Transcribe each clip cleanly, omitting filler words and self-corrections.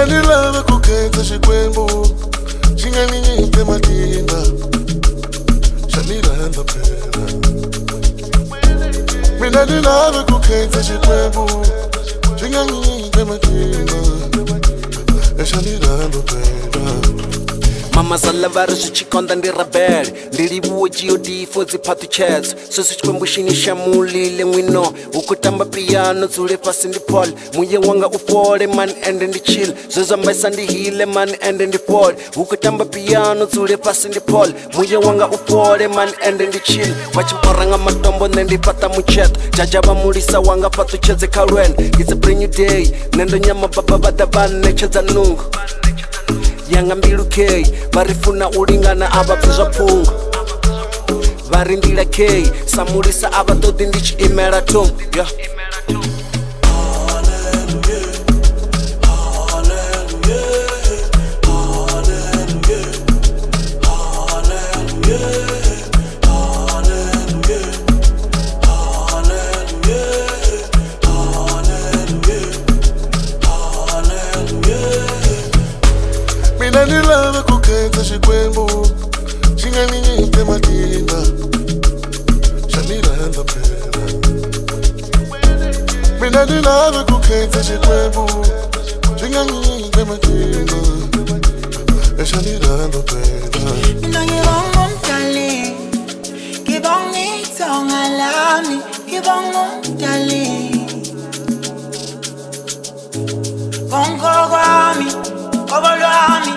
Mina ni lava ku khetsa xikwembu xi nga ni nyike matimba xa ni rhandza phela. Mina ni lava ku khetsa xikwembu xi nga ni nyike matimba xa ni rhandza phela. Mama salavari swichikonda ndi rebel ndi livuwe god for dziphathu chats sweswi xikwembu xi ni xamulile n'wino u ku tamba piano dzule fasi ndi paul muye wanga u fole man ende ndi chill zwezwo mbaisa ndi hile man ende ndi fall u ku tamba piano dzule fasi ndi paul muye wanga u fole man ende ndi chill va chimpora nga matombo nne ndi fata mucheto jaja va mulisa wanga fatu chedze kha lwendo it's a brand new day nendo nyama baba va da va ṋetshedza nungo yanga mbilu k vari funa u lingana a va pfi zwa phungo va ri ndila k samulisa a va ṱoḓi ndi tshi imela thungo yeah. Mina ni lava ku khetsa xikwembu xi nga ni nyike matimba xa ni rhandza phela. Mina ni lava ku khetsa xikwembu xi nga ni nyike matimba xa ni rhandza phela. Mina ngibonga umdali, ngibonga ithonga lami, ngibonga umdali. Bongo kwami, qobo lwami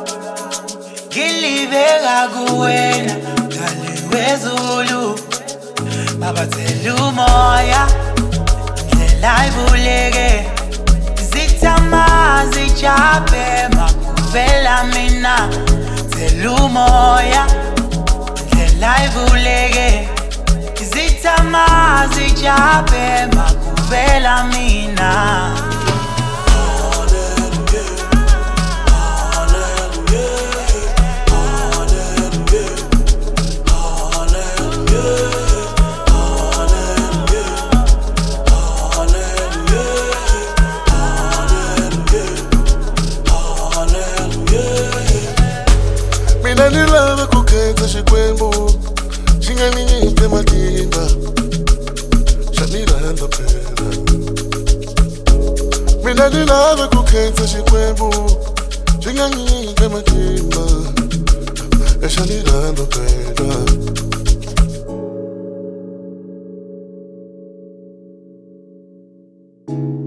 ngilibeka kuwena dali wezulu babathela umoya ndlela ivuleke zithama zijabe makuvela mina thela umoya ndlela ivuleke zithama zijabe makuvela mina. Mina ni lava ku khetsa xikwembu xi nga ni nyike matimba xa ni rhandza phela. Mina ni lava ku khetsa xikwembu xi nga ni nyike matimba xa ni rhandza phela.